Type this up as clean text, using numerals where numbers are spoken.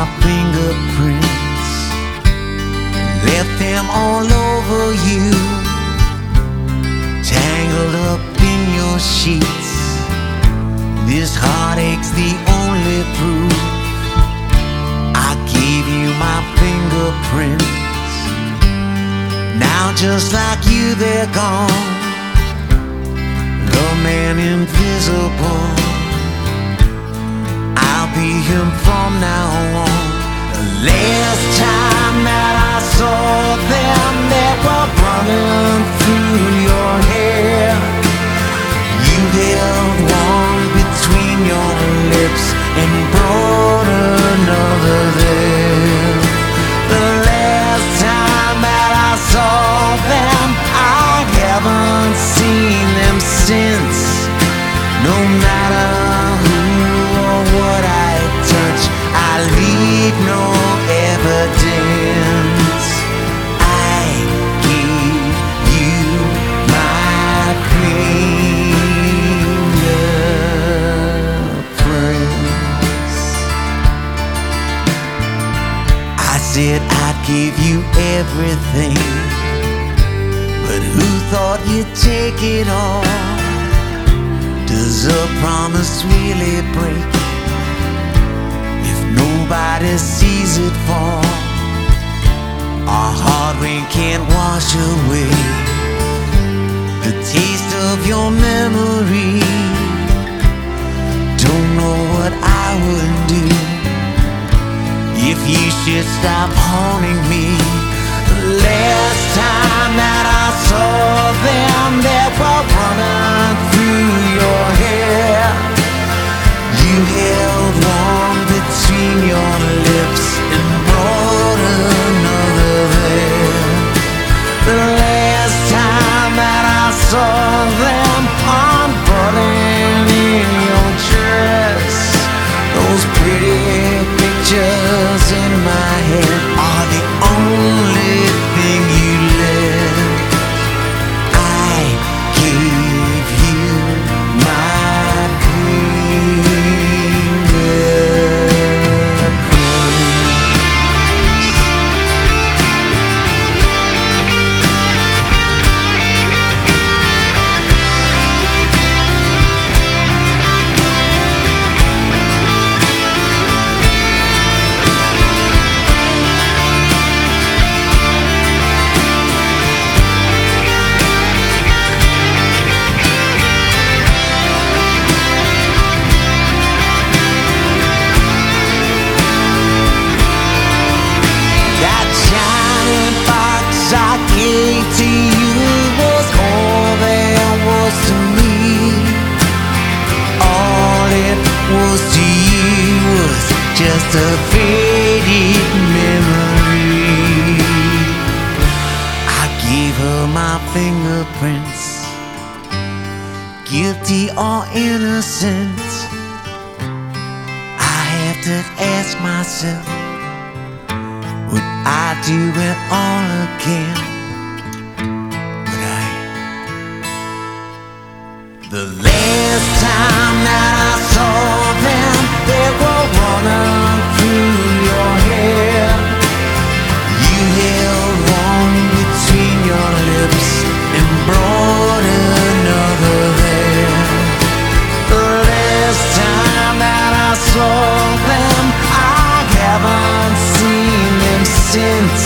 fingerprints, left them all over you, tangled up in your sheets. This heartache's the only proof. I gave you my fingerprints. Now just like you, they're gone. The man invisible, I'll be him from now on. The last time that I saw them, they were running through your hair. You held one between your lips and brought another there. The last time that I saw them, I haven't seen them since. No matter who or what I touch, I leave no evidence. I gave you my fingerprints. I said I'd give you everything, but who thought you'd take it all? Does a promise really break if nobody sees it fall? Our heart rain can't wash away the taste of your memory. Don't know what I would do if you should stop haunting me. The last time that I saw them, they were running through your hair. You held one between your lips and brought another there. The last time that I saw them, unbuttoning in your dress. Those pretty pictures in my head are the only thing you left. I gave you my to you was all there was to me. All it was to you was just a faded memory. I gave her my fingerprints, guilty or innocent. I have to ask myself, would I do it all again? The last time that I saw them, they were running through your hair. You held one between your lips and brought another there. The last time that I saw them, I haven't seen them since.